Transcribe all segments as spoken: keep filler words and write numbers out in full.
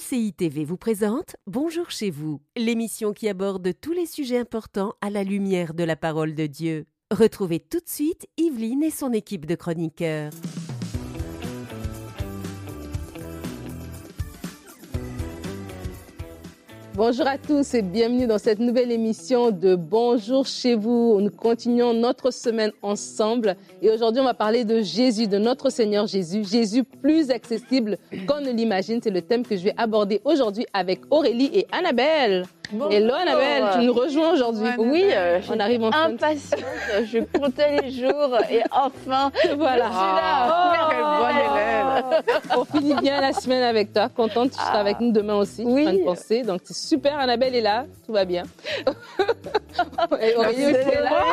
C I T V vous présente Bonjour chez vous, l'émission qui aborde tous les sujets importants à la lumière de la parole de Dieu. Retrouvez tout de suite Yveline et son équipe de chroniqueurs. Bonjour à tous et bienvenue dans cette nouvelle émission de Bonjour chez vous. Nous continuons notre semaine ensemble et aujourd'hui on va parler de Jésus, de notre Seigneur Jésus. Jésus plus accessible qu'on ne l'imagine. C'est le thème que je vais aborder aujourd'hui avec Aurélie et Annabelle. Bonjour. Hello Annabelle, tu nous rejoins aujourd'hui. Oui, euh, on arrive enfin. Impatiente, je comptais les jours et enfin, voilà. je suis là. Oh, Quelle bonne élève. On finit bien la semaine avec toi. Contente, tu seras avec nous demain aussi. Oui. En train de penser. Donc c'est super, Annabelle est là, tout va bien. Et Aurélie aussi est là.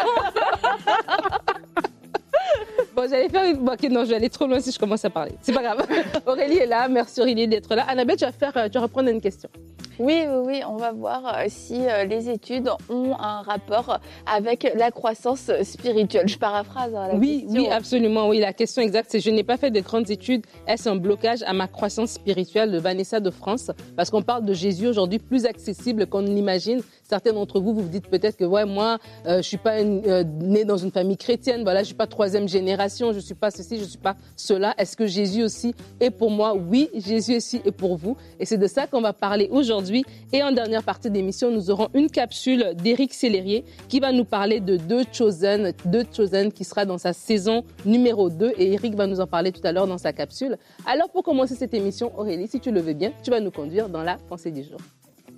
Bon, j'allais faire une... Bon, ok, non, je vais aller trop loin si je commence à parler. C'est pas grave. Aurélie est là, merci Aurélie d'être là. Annabelle, tu vas, faire, tu vas reprendre une question. Oui, oui, oui, on va voir si les études ont un rapport avec la croissance spirituelle. Je paraphrase hein, la oui, question. Oui, absolument. Oui, la question exacte, c'est « Je n'ai pas fait de grandes études. Est-ce un blocage à ma croissance spirituelle ?» de Vanessa de France. Parce qu'on parle de Jésus aujourd'hui plus accessible qu'on ne l'imagine. Certains d'entre vous, vous vous dites peut-être que ouais, moi, euh, je ne suis pas une, euh, née dans une famille chrétienne. Voilà, je ne suis pas troisième génération. Je ne suis pas ceci, je ne suis pas cela. Est-ce que Jésus aussi est pour moi? Oui, Jésus aussi est pour vous. Et c'est de ça qu'on va parler aujourd'hui. Et en dernière partie d'émission, nous aurons une capsule d'Éric Sellerier qui va nous parler de The Chosen, The Chosen qui sera dans sa saison numéro deux. Et Éric va nous en parler tout à l'heure dans sa capsule. Alors pour commencer cette émission, Aurélie, si tu le veux bien, tu vas nous conduire dans la pensée du jour.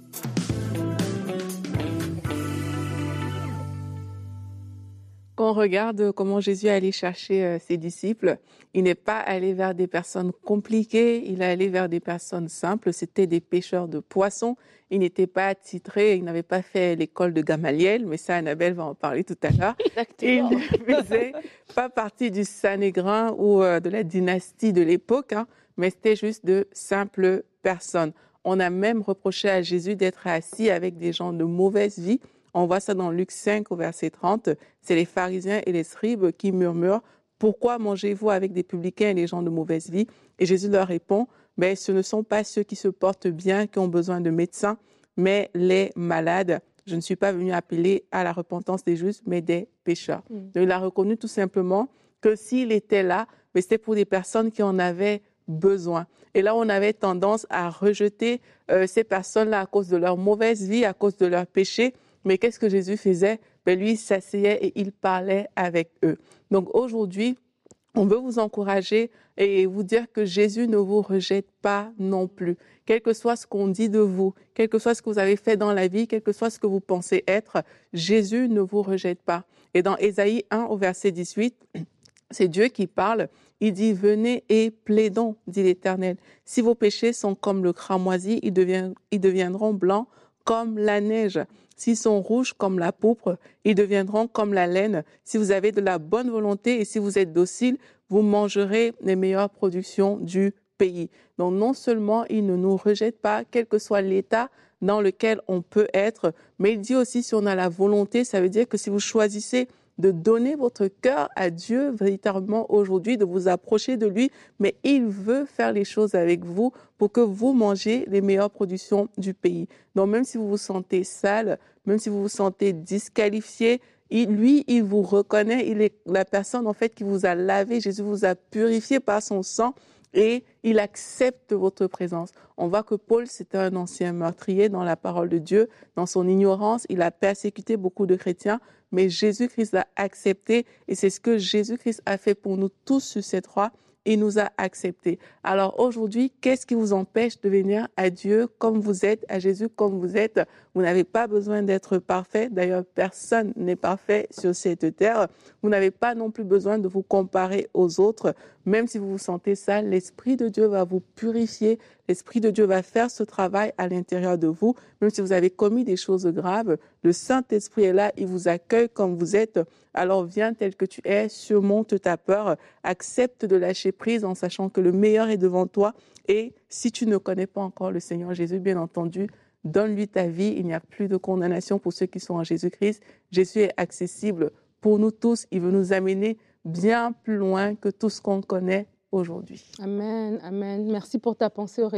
Quand on regarde comment Jésus est allé chercher euh, ses disciples, il n'est pas allé vers des personnes compliquées, il est allé vers des personnes simples. C'était des pêcheurs de poissons. Il n'était pas attitré, il n'avait pas fait l'école de Gamaliel, mais ça, Annabelle va en parler tout à l'heure. Exactement. Il ne faisait pas partie du Sanhédrin ou euh, de la dynastie de l'époque, hein, mais c'était juste de simples personnes. On a même reproché à Jésus d'être assis avec des gens de mauvaise vie. On voit ça dans Luc cinq au verset trente. C'est les pharisiens et les scribes qui murmurent « Pourquoi mangez-vous avec des publicains et les gens de mauvaise vie ?» Et Jésus leur répond ben, « Ce ne sont pas ceux qui se portent bien qui ont besoin de médecins, mais les malades. Je ne suis pas venu appeler à la repentance des justes, mais des pécheurs. Mm. » Donc il a reconnu tout simplement que s'il était là, ben, c'était pour des personnes qui en avaient besoin. Et là, on avait tendance à rejeter euh, ces personnes-là à cause de leur mauvaise vie, à cause de leurs péchés. Mais qu'est-ce que Jésus faisait? Ben lui, il s'asseyait et il parlait avec eux. Donc aujourd'hui, on veut vous encourager et vous dire que Jésus ne vous rejette pas non plus. Quel que soit ce qu'on dit de vous, quel que soit ce que vous avez fait dans la vie, quel que soit ce que vous pensez être, Jésus ne vous rejette pas. Et dans Ésaïe un au verset dix-huit, c'est Dieu qui parle. Il dit « Venez et plaidons, dit l'Éternel. Si vos péchés sont comme le cramoisi, ils, devient, ils deviendront blancs comme la neige. S'ils sont rouges comme la pourpre, ils deviendront comme la laine. Si vous avez de la bonne volonté et si vous êtes docile, vous mangerez les meilleures productions du pays. » Donc non seulement il ne nous rejette pas, quel que soit l'état dans lequel on peut être, mais il dit aussi si on a la volonté, ça veut dire que si vous choisissez de donner votre cœur à Dieu véritablement aujourd'hui, de vous approcher de lui, mais il veut faire les choses avec vous pour que vous mangiez les meilleures productions du pays. Donc même si vous vous sentez sale, même si vous vous sentez disqualifié, il, lui, il vous reconnaît, il est la personne en fait qui vous a lavé, Jésus vous a purifié par son sang et il accepte votre présence. On voit que Paul, c'était un ancien meurtrier dans la parole de Dieu. Dans son ignorance, il a persécuté beaucoup de chrétiens, mais Jésus-Christ l'a accepté et c'est ce que Jésus-Christ a fait pour nous tous sur cette croix. Il nous a acceptés. Alors aujourd'hui, qu'est-ce qui vous empêche de venir à Dieu comme vous êtes, à Jésus comme vous êtes? Vous n'avez pas besoin d'être parfait. D'ailleurs, personne n'est parfait sur cette terre. Vous n'avez pas non plus besoin de vous comparer aux autres. Même si vous vous sentez sale, l'Esprit de Dieu va vous purifier. L'Esprit de Dieu va faire ce travail à l'intérieur de vous. Même si vous avez commis des choses graves, le Saint-Esprit est là, il vous accueille comme vous êtes. Alors viens tel que tu es, surmonte ta peur, accepte de lâcher prise en sachant que le meilleur est devant toi. Et si tu ne connais pas encore le Seigneur Jésus, bien entendu, donne-lui ta vie. Il n'y a plus de condamnation pour ceux qui sont en Jésus-Christ. Jésus est accessible pour nous tous. Il veut nous amener bien plus loin que tout ce qu'on connaît aujourd'hui. Amen, amen. Merci pour ta pensée, Aurélie.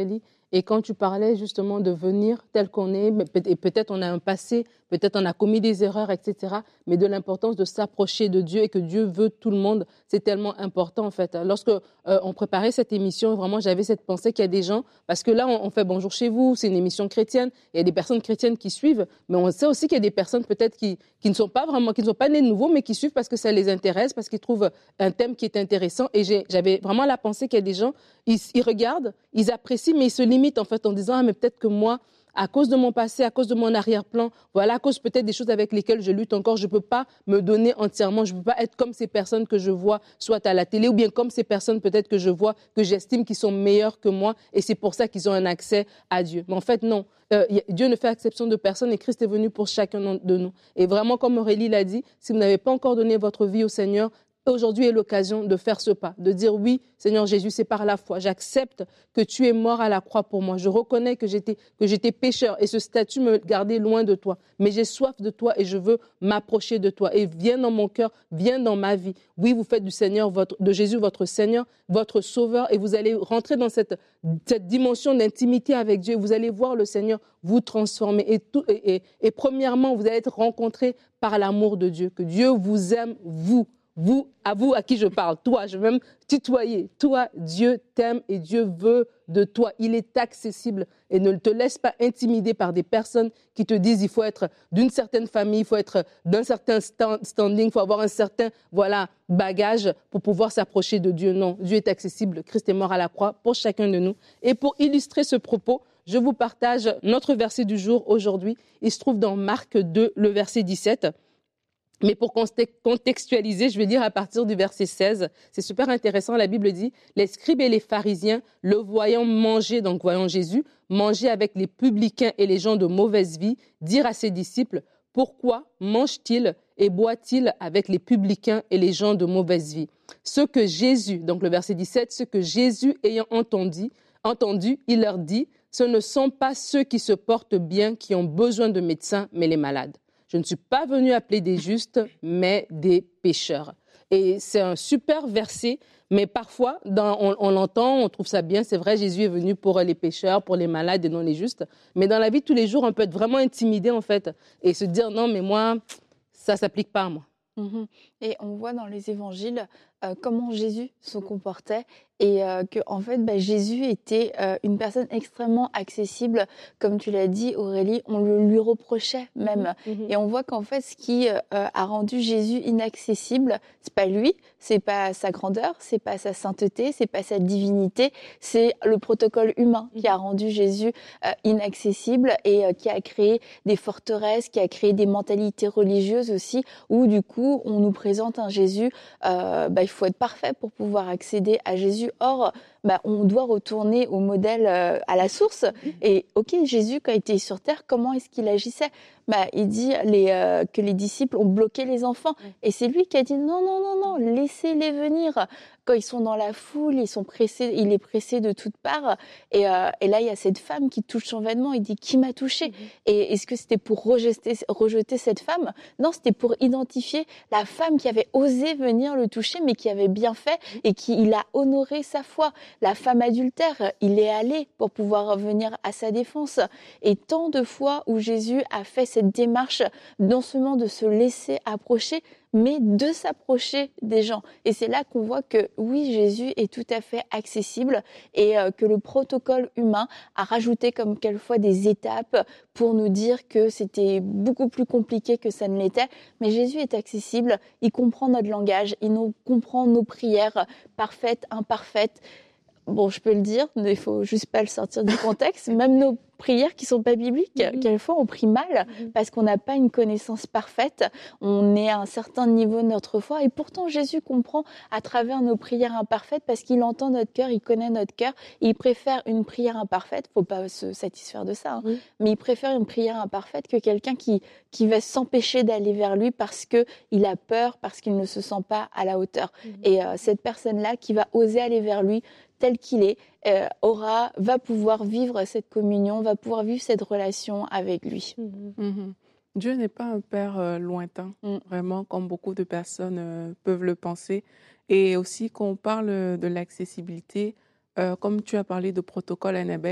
Et quand tu parlais justement de venir tel qu'on est, et peut-être on a un passé, peut-être on a commis des erreurs, et cetera, mais de l'importance de s'approcher de Dieu et que Dieu veut tout le monde, c'est tellement important en fait. Lorsque euh, on préparait cette émission, vraiment j'avais cette pensée qu'il y a des gens, parce que là on, on fait Bonjour chez vous, c'est une émission chrétienne, il y a des personnes chrétiennes qui suivent, mais on sait aussi qu'il y a des personnes peut-être qui, qui ne sont pas vraiment, qui ne sont pas nées de nouveau, mais qui suivent parce que ça les intéresse, parce qu'ils trouvent un thème qui est intéressant. Et j'ai, j'avais vraiment la pensée qu'il y a des gens, ils, ils regardent, ils apprécient, mais ils se limitent en fait en disant ah mais peut-être que moi, à cause de mon passé, à cause de mon arrière-plan, voilà, à cause peut-être des choses avec lesquelles je lutte encore, je ne peux pas me donner entièrement, je ne peux pas être comme ces personnes que je vois soit à la télé ou bien comme ces personnes peut-être que je vois, que j'estime qui sont meilleures que moi et c'est pour ça qu'ils ont un accès à Dieu. Mais en fait, non. Euh, Dieu ne fait exception de personne et Christ est venu pour chacun de nous. Et vraiment, comme Aurélie l'a dit, si vous n'avez pas encore donné votre vie au Seigneur, aujourd'hui est l'occasion de faire ce pas, de dire oui, Seigneur Jésus, c'est par la foi. J'accepte que tu es mort à la croix pour moi. Je reconnais que j'étais, que j'étais pécheur et ce statut me gardait loin de toi. Mais j'ai soif de toi et je veux m'approcher de toi. Et viens dans mon cœur, viens dans ma vie. Oui, vous faites du Seigneur, votre, de Jésus votre Seigneur, votre Sauveur et vous allez rentrer dans cette, cette dimension d'intimité avec Dieu. Vous allez voir le Seigneur vous transformer. Et, tout, et, et, et premièrement, vous allez être rencontré par l'amour de Dieu. Que Dieu vous aime, vous. Vous, à vous à qui je parle, toi, je vais même tutoyer. Toi, Dieu t'aime et Dieu veut de toi. Il est accessible et ne te laisse pas intimider par des personnes qui te disent il faut être d'une certaine famille, il faut être d'un certain standing, il faut avoir un certain voilà, bagage pour pouvoir s'approcher de Dieu. Non, Dieu est accessible. Christ est mort à la croix pour chacun de nous. Et pour illustrer ce propos, je vous partage notre verset du jour aujourd'hui. Il se trouve dans Marc deux, le verset dix-sept. Mais pour contextualiser, je vais lire à partir du verset seize. C'est super intéressant. La Bible dit « Les scribes et les pharisiens, le voyant manger, donc voyant Jésus, manger avec les publicains et les gens de mauvaise vie, dirent à ses disciples « Pourquoi mange-t-il et boit-il avec les publicains et les gens de mauvaise vie ?» Ce que Jésus, donc le verset dix-sept, ce que Jésus ayant entendu, entendu, il leur dit « Ce ne sont pas ceux qui se portent bien qui ont besoin de médecins, mais les malades. » Je ne suis pas venu appeler des justes, mais des pécheurs. Et c'est un super verset, mais parfois, dans, on, on l'entend, on trouve ça bien. C'est vrai, Jésus est venu pour les pécheurs, pour les malades et non les justes. Mais dans la vie de tous les jours, on peut être vraiment intimidé, en fait, et se dire, non, mais moi, ça ne s'applique pas à moi. Mmh. Et on voit dans les évangiles euh, comment Jésus se comportait et euh, que en fait bah, Jésus était euh, une personne extrêmement accessible, comme tu l'as dit Aurélie, on le lui reprochait même. Mmh. Et on voit qu'en fait ce qui euh, a rendu Jésus inaccessible, c'est pas lui, c'est pas sa grandeur, c'est pas sa sainteté, c'est pas sa divinité, c'est le protocole humain qui a rendu Jésus euh, inaccessible et euh, qui a créé des forteresses, qui a créé des mentalités religieuses aussi, où du coup on nous présente un Jésus, euh, bah, il faut être parfait pour pouvoir accéder à Jésus. Or, bah, on doit retourner au modèle, euh, à la source. Et ok, Jésus, quand il était sur terre, comment est-ce qu'il agissait? Bah, il dit les, euh, que les disciples ont bloqué les enfants. Et c'est lui qui a dit non, non, non, non, laissez-les venir. Quand ils sont dans la foule, ils sont pressés, il est pressé de toutes parts. Et, euh, et là, il y a cette femme qui touche son vêtement. Il dit qui m'a touché? Mm-hmm. Et est-ce que c'était pour rejeter, rejeter cette femme? Non, c'était pour identifier la femme qui avait osé venir le toucher, mais qui avait bien fait et qui il a honoré sa foi. La femme adultère, il est allé pour pouvoir venir à sa défense. Et tant de fois où Jésus a fait cette démarche, non seulement de se laisser approcher, mais de s'approcher des gens. Et c'est là qu'on voit que oui, Jésus est tout à fait accessible et euh, que le protocole humain a rajouté comme quelquefois des étapes pour nous dire que c'était beaucoup plus compliqué que ça ne l'était. Mais Jésus est accessible, il comprend notre langage, il nous comprend nos prières parfaites, imparfaites. Bon, je peux le dire, il faut juste pas le sortir du contexte. Même nos prières qui sont pas bibliques, mmh. quelquefois on prie mal mmh. parce qu'on n'a pas une connaissance parfaite, on est à un certain niveau de notre foi et pourtant Jésus comprend à travers nos prières imparfaites parce qu'il entend notre cœur, il connaît notre cœur, il préfère une prière imparfaite, faut pas se satisfaire de ça, hein, mmh. mais il préfère une prière imparfaite que quelqu'un qui, qui va s'empêcher d'aller vers lui parce qu'il a peur, parce qu'il ne se sent pas à la hauteur. Mmh. Et euh, cette personne-là qui va oser aller vers lui tel qu'il est, euh, aura, va pouvoir vivre cette communion, va pouvoir vivre cette relation avec lui. Mm-hmm. Mm-hmm. Dieu n'est pas un père euh, lointain, mm. vraiment, comme beaucoup de personnes euh, peuvent le penser. Et aussi, quand on parle de l'accessibilité, euh, comme tu as parlé de protocole, Annabelle,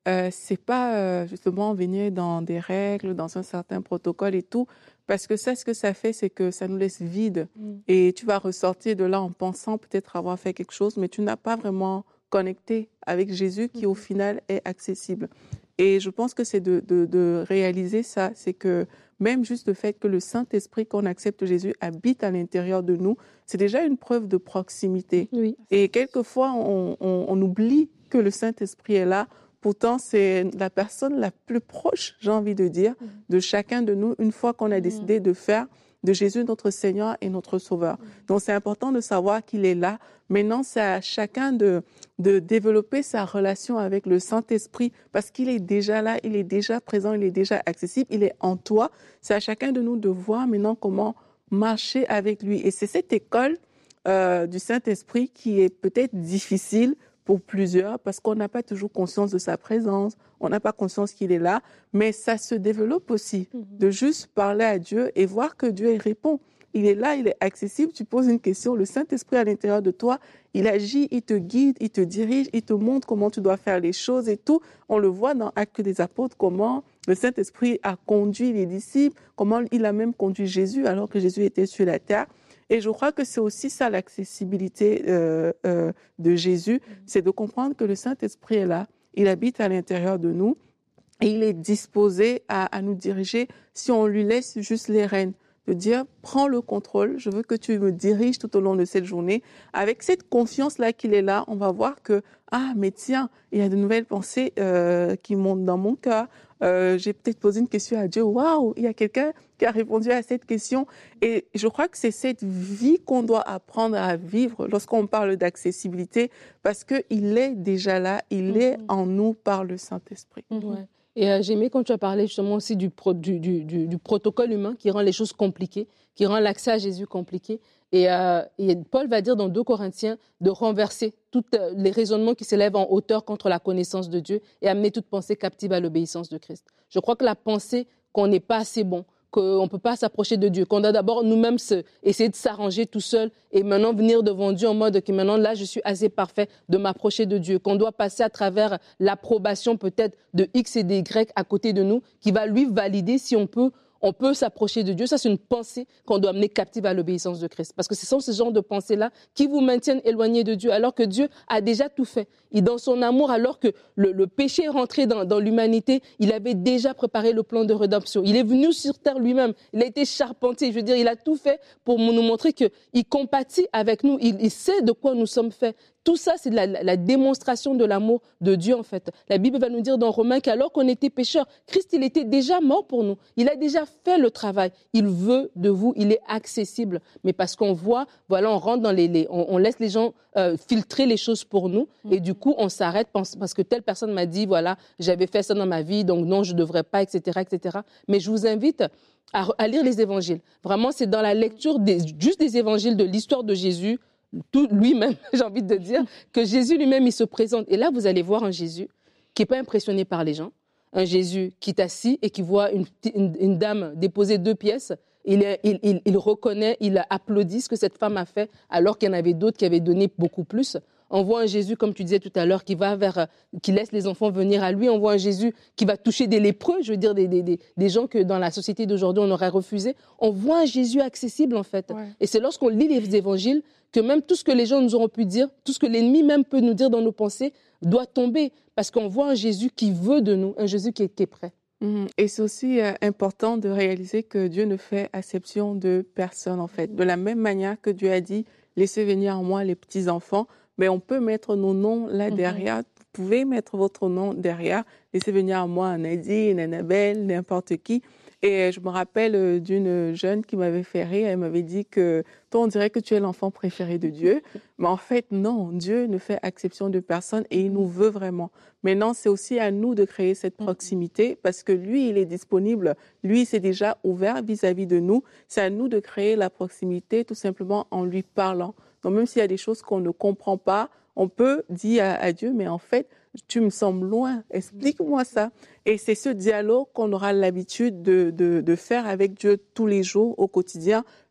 euh, c'est pas euh, justement venir dans des règles, dans un certain protocole et tout, parce que ça, ce que ça fait, c'est que ça nous laisse vide. Mm. Et tu vas ressortir de là en pensant peut-être avoir fait quelque chose, mais tu n'as pas vraiment connecté avec Jésus qui, mm. au final, est accessible. Et je pense que c'est de, de, de réaliser ça, c'est que même juste le fait que le Saint-Esprit, qu'on accepte Jésus, habite à l'intérieur de nous, c'est déjà une preuve de proximité. Oui. Et quelquefois, on, on, on oublie que le Saint-Esprit est là. Pourtant, c'est la personne la plus proche, j'ai envie de dire, mmh. de chacun de nous, une fois qu'on a décidé de faire de Jésus notre Seigneur et notre Sauveur. Mmh. Donc, c'est important de savoir qu'il est là. Maintenant, c'est à chacun de, de développer sa relation avec le Saint-Esprit parce qu'il est déjà là, il est déjà présent, il est déjà accessible, il est en toi. C'est à chacun de nous de voir maintenant comment marcher avec lui. Et c'est cette école euh, du Saint-Esprit qui est peut-être difficile pour plusieurs, parce qu'on n'a pas toujours conscience de sa présence, on n'a pas conscience qu'il est là, mais ça se développe aussi, mm-hmm. de juste parler à Dieu et voir que Dieu répond. Il est là, il est accessible, tu poses une question, le Saint-Esprit à l'intérieur de toi, il agit, il te guide, il te dirige, il te montre comment tu dois faire les choses et tout. On le voit dans Actes des Apôtres, comment le Saint-Esprit a conduit les disciples, comment il a même conduit Jésus alors que Jésus était sur la terre. Et je crois que c'est aussi ça l'accessibilité euh, euh, de Jésus, c'est de comprendre que le Saint-Esprit est là, il habite à l'intérieur de nous et il est disposé à, à nous diriger si on lui laisse juste les rênes. De dire, prends le contrôle, je veux que tu me diriges tout au long de cette journée. Avec cette confiance-là qu'il est là, on va voir que, ah, mais tiens, il y a de nouvelles pensées euh, qui montent dans mon cœur. Euh, j'ai peut-être posé une question à Dieu, waouh, il y a quelqu'un qui a répondu à cette question. Et je crois que c'est cette vie qu'on doit apprendre à vivre lorsqu'on parle d'accessibilité, parce qu'il est déjà là, il mmh. est en nous par le Saint-Esprit. Mmh. Ouais. Et euh, j'ai aimé quand tu as parlé justement aussi du, pro, du, du, du, du protocole humain qui rend les choses compliquées, qui rend l'accès à Jésus compliqué. Et, euh, et Paul va dire dans deux Corinthiens de renverser tous les raisonnements qui s'élèvent en hauteur contre la connaissance de Dieu et amener toute pensée captive à l'obéissance de Christ. Je crois que la pensée qu'on n'est pas assez bon, qu'on ne peut pas s'approcher de Dieu, qu'on doit d'abord nous-mêmes se, essayer de s'arranger tout seul et maintenant venir devant Dieu en mode que maintenant là je suis assez parfait de m'approcher de Dieu, qu'on doit passer à travers l'approbation peut-être de X et de Y à côté de nous qui va lui valider si on peut on peut s'approcher de Dieu. Ça, c'est une pensée qu'on doit amener captive à l'obéissance de Christ. Parce que ce sont ce genre de pensées-là qui vous maintiennent éloignés de Dieu, alors que Dieu a déjà tout fait. Et dans son amour, alors que le, le péché est rentré dans, dans l'humanité, il avait déjà préparé le plan de rédemption. Il est venu sur terre lui-même. Il a été charpentier. Je veux dire, il a tout fait pour nous montrer qu'il compatit avec nous. Il, il sait de quoi nous sommes faits. Tout ça, c'est la, la, la démonstration de l'amour de Dieu, en fait. La Bible va nous dire dans Romains qu'alors qu'on était pécheurs, Christ, il était déjà mort pour nous. Il a déjà fait le travail. Il veut de vous, il est accessible. Mais parce qu'on voit, voilà, on rentre dans les... les on, on laisse les gens euh, filtrer les choses pour nous. Et du coup, on s'arrête parce que telle personne m'a dit, voilà, j'avais fait ça dans ma vie, donc non, je ne devrais pas, et cetera, et cetera. Mais je vous invite à, à lire les évangiles. Vraiment, c'est dans la lecture des, juste des évangiles de l'histoire de Jésus, tout lui-même, j'ai envie de dire, que Jésus lui-même, il se présente. Et là, vous allez voir un Jésus qui n'est pas impressionné par les gens, un Jésus qui est assis et qui voit une, une, une dame déposer deux pièces. Il, est, il, il, il reconnaît, il applaudit ce que cette femme a fait, alors qu'il y en avait d'autres qui avaient donné beaucoup plus. On voit un Jésus, comme tu disais tout à l'heure, qui va vers, qui laisse les enfants venir à lui. On voit un Jésus qui va toucher des lépreux, je veux dire des, des, des, des gens que dans la société d'aujourd'hui on aurait refusé. On voit un Jésus accessible en fait. Ouais. Et c'est lorsqu'on lit les évangiles que même tout ce que les gens nous auront pu dire, tout ce que l'ennemi même peut nous dire dans nos pensées, doit tomber. Parce qu'on voit un Jésus qui veut de nous, un Jésus qui est, qui est prêt. Et c'est aussi euh, important de réaliser que Dieu ne fait acception de personne, en fait. De la même manière que Dieu a dit, laissez venir en moi les petits-enfants, mais on peut mettre nos noms là derrière. Mm-hmm. Vous pouvez mettre votre nom derrière. Laissez venir en moi Nadine, Annabelle, n'importe qui. Et je me rappelle d'une jeune qui m'avait fait rire. Elle m'avait dit que toi, on dirait que tu es l'enfant préféré de Dieu. Mais en fait, non, Dieu ne fait acception de personne et il nous veut vraiment. Maintenant, c'est aussi à nous de créer cette proximité parce que lui, il est disponible. Lui, c'est déjà ouvert vis-à-vis de nous. C'est à nous de créer la proximité tout simplement en lui parlant. Donc, même s'il y a des choses qu'on ne comprend pas, on peut dire à, à Dieu, mais en fait, tu me sembles loin, explique-moi ça. Et c'est ce dialogue qu'on aura l'habitude de, de, de faire avec Dieu tous les jours, au quotidien,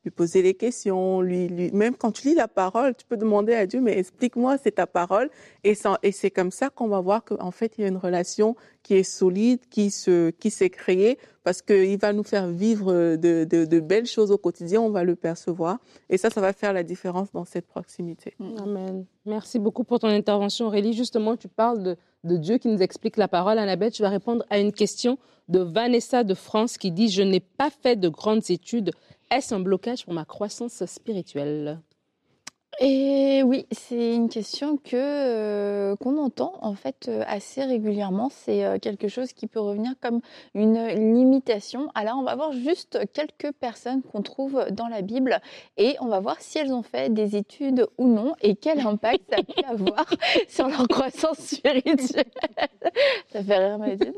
lui poser les questions, lui, lui, même quand tu lis la parole, tu peux demander à Dieu, mais explique-moi, c'est ta parole. Et, sans, et c'est comme ça qu'on va voir qu'en fait, il y a une relation qui est solide, qui, se, qui s'est créée, parce qu'il va nous faire vivre de, de, de belles choses au quotidien, on va le percevoir. Et ça, ça va faire la différence dans cette proximité. Amen. Merci beaucoup pour ton intervention, Aurélie. Justement, tu parles de, de Dieu qui nous explique la parole. Annabelle, tu vas répondre à une question de Vanessa de France qui dit « Je n'ai pas fait de grandes études. Est-ce un blocage pour ma croissance spirituelle ?» Et oui, c'est une question que euh, qu'on entend en fait euh, assez régulièrement. C'est euh, quelque chose qui peut revenir comme une limitation. Alors on va voir juste quelques personnes qu'on trouve dans la Bible et on va voir si elles ont fait des études ou non et quel impact ça peut avoir sur leur croissance spirituelle. Ça fait rire Mathilde.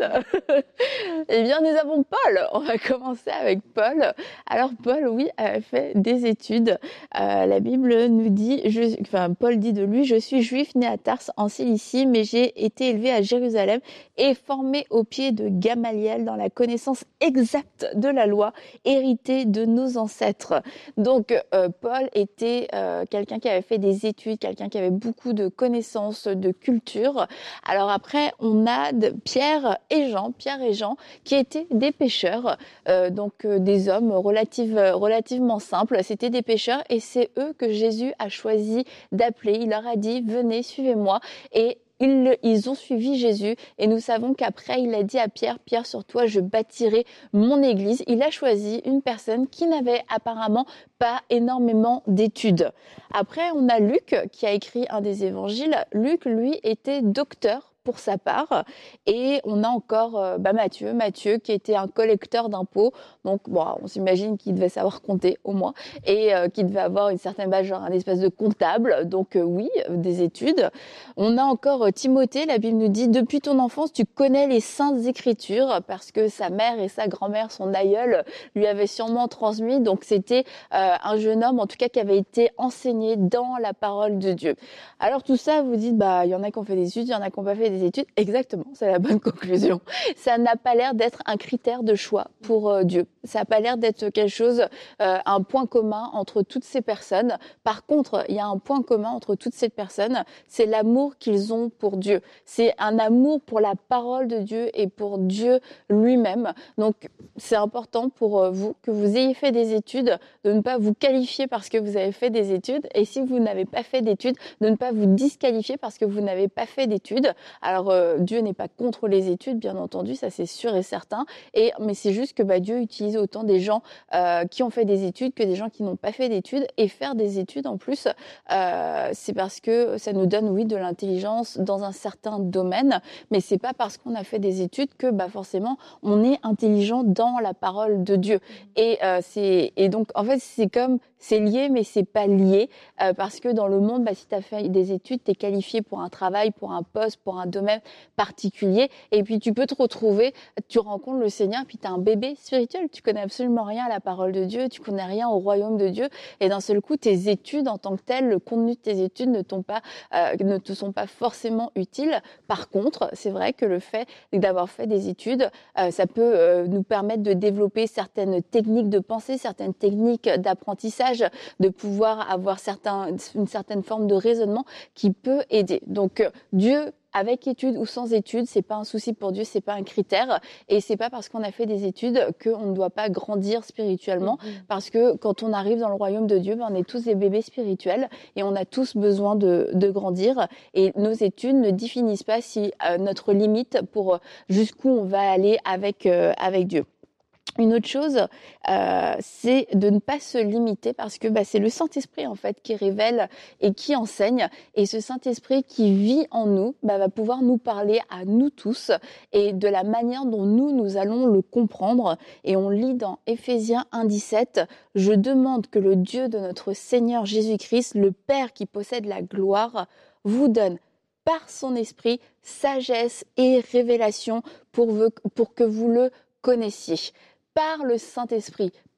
Eh bien nous avons Paul. On va commencer avec Paul. Alors Paul, oui, a fait des études. Euh, la Bible nous dit Je, enfin, Paul dit de lui, je suis juif né à Tarse en Cilicie, mais j'ai été élevé à Jérusalem et formé au pied de Gamaliel dans la connaissance exacte de la loi héritée de nos ancêtres. Donc euh, Paul était euh, quelqu'un qui avait fait des études, quelqu'un qui avait beaucoup de connaissances, de culture. Alors après, on a de Pierre et Jean, Pierre et Jean, qui étaient des pêcheurs, euh, donc euh, des hommes relative, relativement simples. C'était des pêcheurs et c'est eux que Jésus a choisi d'appeler. Il leur a dit « Venez, suivez-moi » et Ils, ils ont suivi Jésus et nous savons qu'après, il a dit à Pierre, « Pierre, sur toi, je bâtirai mon église ». Il a choisi une personne qui n'avait apparemment pas énormément d'études. Après, on a Luc qui a écrit un des évangiles. Luc, lui, était docteur pour sa part. Et on a encore euh, bah, Matthieu, Matthieu qui était un collecteur d'impôts. Donc, bon, on s'imagine qu'il devait savoir compter au moins et euh, qu'il devait avoir une certaine base, genre un espèce de comptable. Donc, euh, oui, euh, des études. On a encore euh, Timothée. La Bible nous dit, depuis ton enfance, tu connais les saintes écritures parce que sa mère et sa grand-mère, son aïeul, lui avaient sûrement transmis. Donc, c'était euh, un jeune homme, en tout cas, qui avait été enseigné dans la parole de Dieu. Alors, tout ça, vous dites, bah, il y en a qui ont fait des études, il y en a qui n'ont pas fait des études. Exactement, c'est la bonne conclusion. Ça n'a pas l'air d'être un critère de choix pour euh, Dieu. Ça n'a pas l'air d'être quelque chose, euh, un point commun entre toutes ces personnes. Par contre, il y a un point commun entre toutes ces personnes, c'est l'amour qu'ils ont pour Dieu. C'est un amour pour la parole de Dieu et pour Dieu lui-même. Donc, c'est important pour euh, vous que vous ayez fait des études, de ne pas vous qualifier parce que vous avez fait des études. Et si vous n'avez pas fait d'études, de ne pas vous disqualifier parce que vous n'avez pas fait d'études. Alors, euh, Dieu n'est pas contre les études, bien entendu, ça c'est sûr et certain. Et, mais c'est juste que bah, Dieu utilise autant des gens euh, qui ont fait des études que des gens qui n'ont pas fait d'études. Et faire des études, en plus, euh, c'est parce que ça nous donne, oui, de l'intelligence dans un certain domaine. Mais c'est pas parce qu'on a fait des études que bah, forcément on est intelligent dans la parole de Dieu. Et, euh, c'est, et donc, en fait, c'est comme... C'est lié, mais c'est pas lié, euh, parce que dans le monde, bah, si tu as fait des études, tu es qualifié pour un travail, pour un poste, pour un domaine particulier, et puis tu peux te retrouver, tu rencontres le Seigneur, puis tu as un bébé spirituel, tu connais absolument rien à la parole de Dieu, tu connais rien au royaume de Dieu, et d'un seul coup, tes études en tant que telles, le contenu de tes études ne, t'ont pas, euh, ne te sont pas forcément utiles. Par contre, c'est vrai que le fait d'avoir fait des études, euh, ça peut euh, nous permettre de développer certaines techniques de pensée, certaines techniques d'apprentissage, de pouvoir avoir certains, une certaine forme de raisonnement qui peut aider. Donc euh, Dieu, avec études ou sans études, c'est pas un souci pour Dieu, c'est pas un critère, et c'est pas parce qu'on a fait des études qu'on ne doit pas grandir spirituellement, mmh. parce que quand on arrive dans le royaume de Dieu, ben, on est tous des bébés spirituels et on a tous besoin de, de grandir, et nos études ne définissent pas si euh, notre limite pour jusqu'où on va aller avec euh, avec Dieu. Une autre chose, euh, c'est de ne pas se limiter parce que bah, c'est le Saint-Esprit en fait qui révèle et qui enseigne. Et ce Saint-Esprit qui vit en nous bah, va pouvoir nous parler à nous tous et de la manière dont nous, nous allons le comprendre. Et on lit dans Éphésiens un dix-sept, « Je demande que le Dieu de notre Seigneur Jésus-Christ, le Père qui possède la gloire, vous donne par son Esprit sagesse et révélation pour, pour que vous le connaissiez. » Par le Saint-Esprit,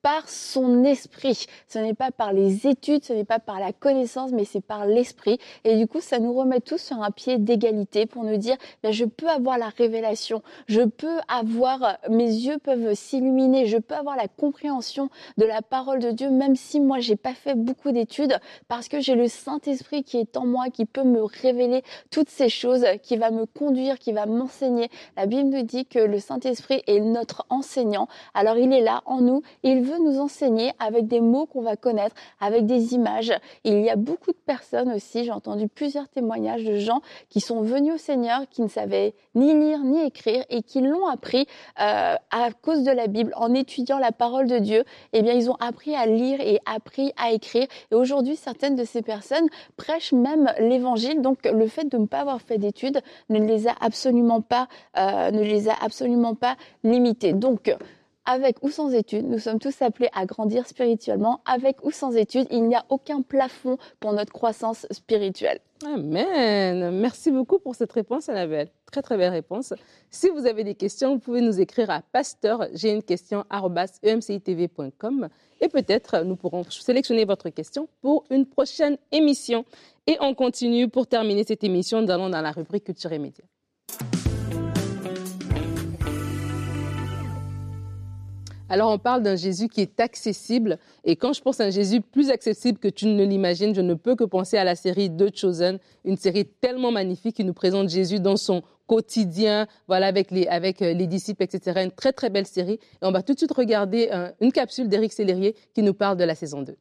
par son esprit. Ce n'est pas par les études, ce n'est pas par la connaissance, mais c'est par l'esprit. Et du coup, ça nous remet tous sur un pied d'égalité pour nous dire, ben, je peux avoir la révélation, je peux avoir, mes yeux peuvent s'illuminer, je peux avoir la compréhension de la parole de Dieu, même si moi, j'ai pas fait beaucoup d'études, parce que j'ai le Saint-Esprit qui est en moi, qui peut me révéler toutes ces choses, qui va me conduire, qui va m'enseigner. La Bible nous dit que le Saint-Esprit est notre enseignant. Alors, il est là en nous, il veut nous enseigner avec des mots qu'on va connaître, avec des images. Il y a beaucoup de personnes aussi, j'ai entendu plusieurs témoignages de gens qui sont venus au Seigneur, qui ne savaient ni lire ni écrire et qui l'ont appris euh, à cause de la Bible, en étudiant la parole de Dieu. Eh bien, ils ont appris à lire et appris à écrire. Et aujourd'hui, certaines de ces personnes prêchent même l'évangile. Donc, le fait de ne pas avoir fait d'études ne les a absolument pas, euh, ne les a absolument pas limités. Donc, avec ou sans études, nous sommes tous appelés à grandir spirituellement. Avec ou sans études, il n'y a aucun plafond pour notre croissance spirituelle. Amen. Merci beaucoup pour cette réponse, Annabelle. Très, très belle réponse. Si vous avez des questions, vous pouvez nous écrire à pasteur, j'ai une question, arobase e m c i t v point com et peut-être nous pourrons sélectionner votre question pour une prochaine émission. Et on continue. Pour terminer cette émission, nous allons dans la rubrique Culture et Médias. Alors, on parle d'un Jésus qui est accessible. Et quand je pense à un Jésus plus accessible que tu ne l'imagines, je ne peux que penser à la série The Chosen, une série tellement magnifique qui nous présente Jésus dans son quotidien, voilà, avec les, avec les disciples, et cetera. Une très, très belle série. Et on va tout de suite regarder un, une capsule d'Éric Sellerier qui nous parle de la saison deux.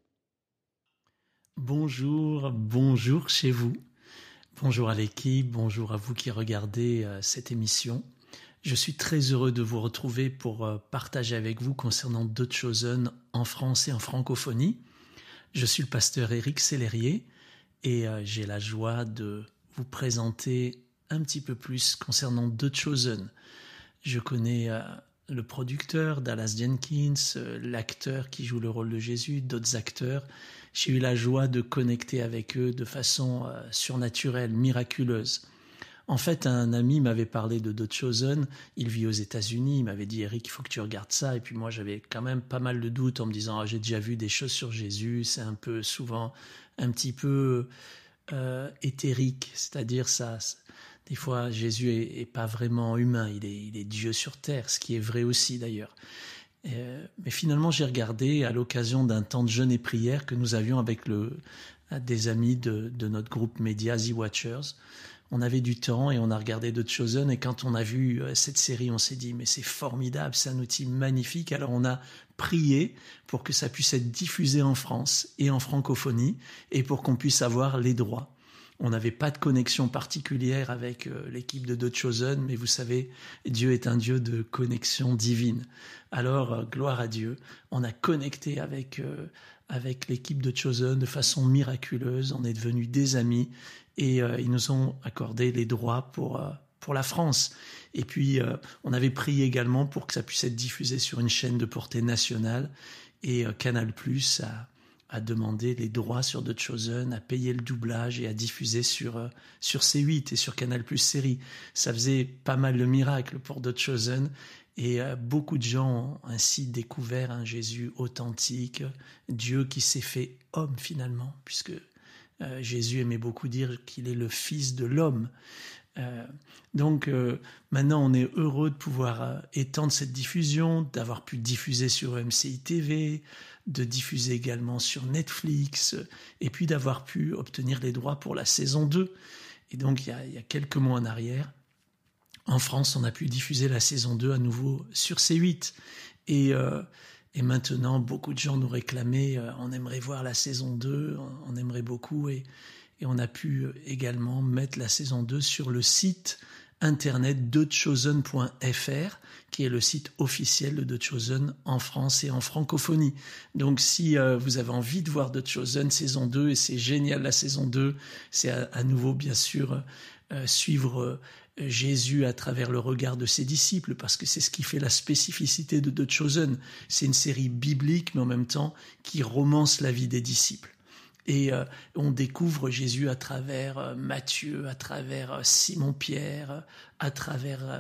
Bonjour, bonjour chez vous. Bonjour à l'équipe, bonjour à vous qui regardez euh, cette émission. Je suis très heureux de vous retrouver pour partager avec vous concernant The Chosen en France et en francophonie. Je suis le pasteur Éric Sellerier et j'ai la joie de vous présenter un petit peu plus concernant The Chosen. Je connais le producteur, Dallas Jenkins, l'acteur qui joue le rôle de Jésus, d'autres acteurs. J'ai eu la joie de connecter avec eux de façon surnaturelle, miraculeuse. En fait, un ami m'avait parlé de The Chosen, il vit aux États-Unis, il m'avait dit « Eric, il faut que tu regardes ça ». Et puis moi, j'avais quand même pas mal de doutes en me disant ah, « j'ai déjà vu des choses sur Jésus, c'est un peu souvent un petit peu euh, éthérique, c'est-à-dire ça, des fois Jésus est, est pas vraiment humain, il est, il est Dieu sur terre, ce qui est vrai aussi d'ailleurs ». Euh, mais finalement, j'ai regardé à l'occasion d'un temps de jeûne et prière que nous avions avec le, des amis de, de notre groupe média The Watchers. On avait du temps et on a regardé The Chosen et quand on a vu cette série, on s'est dit mais c'est formidable, c'est un outil magnifique. Alors on a prié pour que ça puisse être diffusé en France et en francophonie et pour qu'on puisse avoir les droits. On n'avait pas de connexion particulière avec l'équipe de The Chosen, mais vous savez, Dieu est un Dieu de connexion divine. Alors, gloire à Dieu, on a connecté avec, euh, avec l'équipe de Chosen de façon miraculeuse, on est devenus des amis et euh, ils nous ont accordé les droits pour, euh, pour la France. Et puis, euh, on avait prié également pour que ça puisse être diffusé sur une chaîne de portée nationale et euh, Canal plus a à demander les droits sur The Chosen, à payer le doublage et à diffuser sur, euh, sur C huit et sur Canal plus série. Ça faisait pas mal de miracles pour The Chosen et euh, beaucoup de gens ont ainsi découvert un Jésus authentique, Dieu qui s'est fait homme finalement, puisque euh, Jésus aimait beaucoup dire qu'il est le fils de l'homme. Euh, donc euh, maintenant on est heureux de pouvoir euh, étendre cette diffusion, d'avoir pu diffuser sur E M C I T V, de diffuser également sur Netflix euh, et puis d'avoir pu obtenir les droits pour la saison deux. Et donc il y a, il y a quelques mois en arrière, en France on a pu diffuser la saison deux à nouveau sur C huit et, euh, et maintenant beaucoup de gens nous réclamaient euh, on aimerait voir la saison deux, on, on aimerait beaucoup et Et on a pu également mettre la saison deux sur le site internet the chosen point f r, qui est le site officiel de The Chosen en France et en francophonie. Donc si euh, vous avez envie de voir The Chosen saison deux, et c'est génial la saison deux, c'est à, à nouveau bien sûr euh, suivre euh, Jésus à travers le regard de ses disciples, parce que c'est ce qui fait la spécificité de The Chosen. C'est une série biblique, mais en même temps qui romance la vie des disciples. Et euh, on découvre Jésus à travers euh, Matthieu, à travers euh, Simon-Pierre, à travers euh,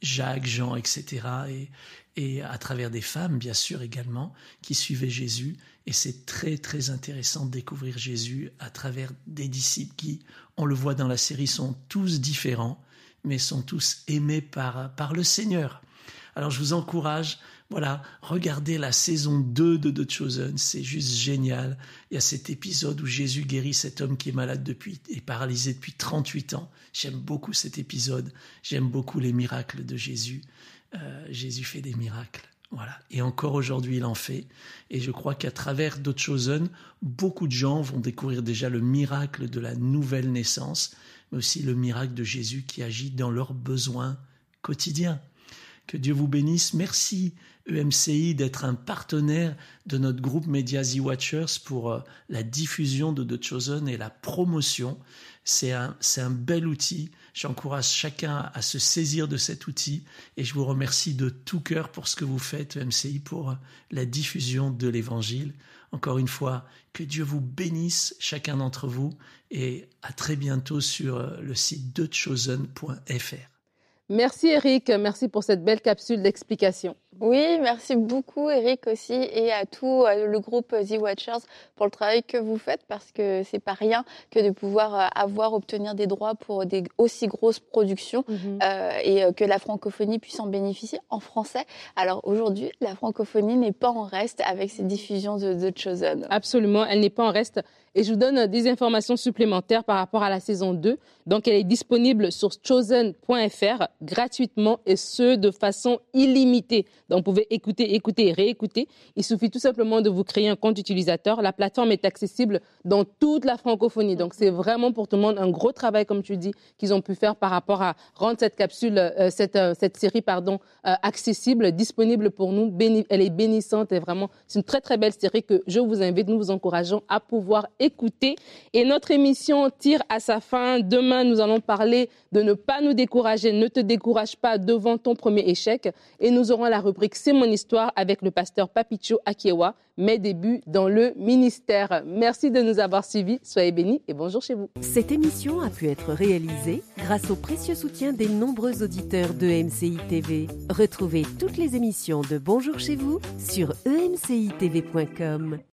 Jacques, Jean, et cetera. Et, et à travers des femmes, bien sûr, également, qui suivaient Jésus. Et c'est très, très intéressant de découvrir Jésus à travers des disciples qui, on le voit dans la série, sont tous différents, mais sont tous aimés par, par le Seigneur. Alors, je vous encourage, voilà, regardez la saison deux de The Chosen, c'est juste génial. Il y a cet épisode où Jésus guérit cet homme qui est malade depuis et paralysé depuis trente-huit ans. J'aime beaucoup cet épisode, j'aime beaucoup les miracles de Jésus. Euh, Jésus fait des miracles, voilà. Et encore aujourd'hui, il en fait. Et je crois qu'à travers The Chosen, beaucoup de gens vont découvrir déjà le miracle de la nouvelle naissance, mais aussi le miracle de Jésus qui agit dans leurs besoins quotidiens. Que Dieu vous bénisse. Merci E M C I d'être un partenaire de notre groupe Média The Watchers pour la diffusion de The Chosen et la promotion. C'est un, c'est un bel outil. J'encourage chacun à se saisir de cet outil et je vous remercie de tout cœur pour ce que vous faites, E M C I, pour la diffusion de l'Évangile. Encore une fois, que Dieu vous bénisse, chacun d'entre vous, et à très bientôt sur le site the chosen point f r. Merci Eric, merci pour cette belle capsule d'explication. Oui, merci beaucoup Eric aussi et à tout le groupe The Watchers pour le travail que vous faites parce que c'est pas rien que de pouvoir avoir, obtenir des droits pour des aussi grosses productions mm-hmm. euh, et que la francophonie puisse en bénéficier en français. Alors aujourd'hui, la francophonie n'est pas en reste avec ces diffusions de The Chosen. Absolument, elle n'est pas en reste. Et je vous donne des informations supplémentaires par rapport à la saison deux. Donc, elle est disponible sur chosen point f r gratuitement et ce, de façon illimitée. Donc, vous pouvez écouter, écouter et réécouter. Il suffit tout simplement de vous créer un compte utilisateur. La plateforme est accessible dans toute la francophonie. Donc, c'est vraiment pour tout le monde un gros travail, comme tu dis, qu'ils ont pu faire par rapport à rendre cette capsule, euh, cette, euh, cette série, pardon, euh, accessible, disponible pour nous. Béni- elle est bénissante et vraiment, c'est une très, très belle série que je vous invite, nous vous encourageons à pouvoir écouter. Et notre émission tire à sa fin. Demain, nous allons parler de ne pas nous décourager. Ne te décourage pas devant ton premier échec. Et nous aurons la rubrique C'est mon histoire avec le pasteur Papicho Akiewa, mes débuts dans le ministère. Merci de nous avoir suivis. Soyez bénis et bonjour chez vous. Cette émission a pu être réalisée grâce au précieux soutien des nombreux auditeurs de E M C I T V. Retrouvez toutes les émissions de Bonjour chez vous sur e m c i t v point com.